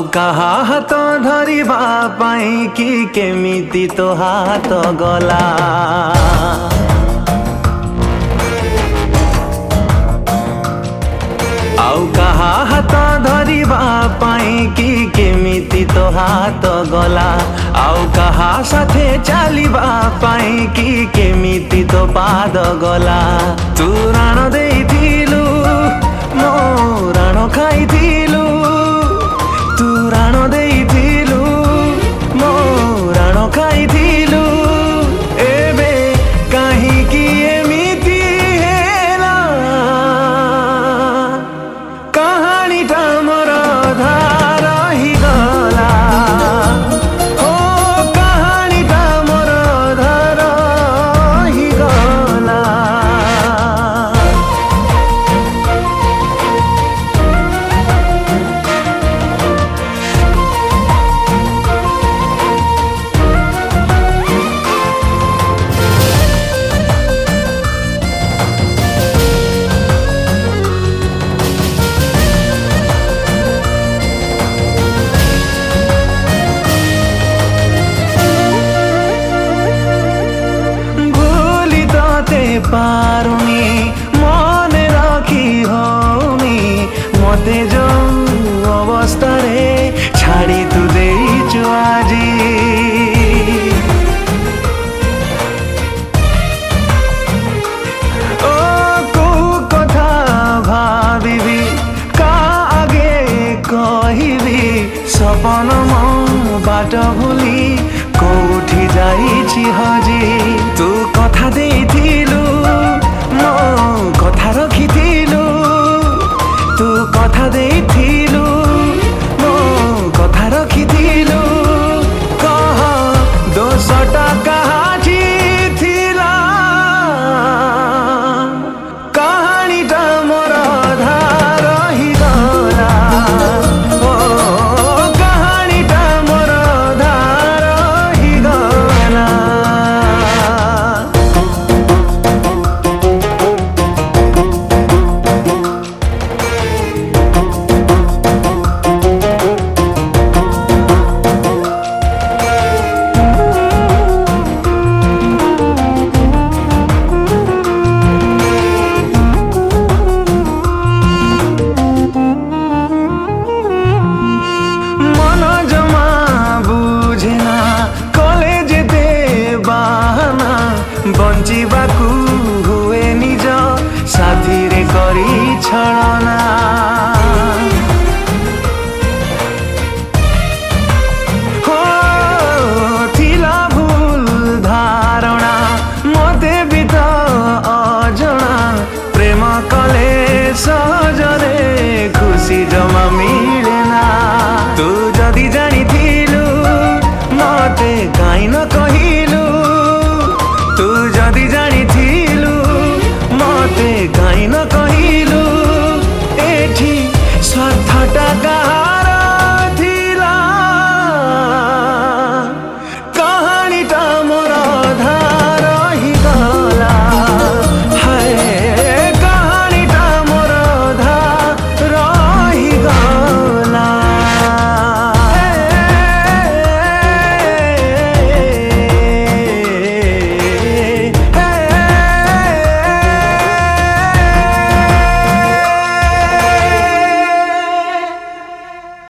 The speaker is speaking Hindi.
काहा हाथ धरिबा पाई कि केमिति तो हाथ गला। काहा हाथ धरिबा पाई कि केमिति तो हाथ गला। काहा साथे चलिबा पाई कि केमिति तो पाद गला। तू राण देइथिलु मो राण खाइथिलु, तू राण देइथिलु मो राण खाइथिलु। एबे काहिकी एमिति हेला कहानीटा मोर धार गला। ओ कहानीटा मोर धार गला। पारुनी मन रखी होनी मते जो अवस्था रे छाड़ी तू देइछु आजी। ओ को कथा भाबिबी का आगे कहिबी सपन मो बाट भूली कोठी जाइछि हजी। तू कथा देइथिलु मो कथा रखिथिलु, तू कथा देइथिलु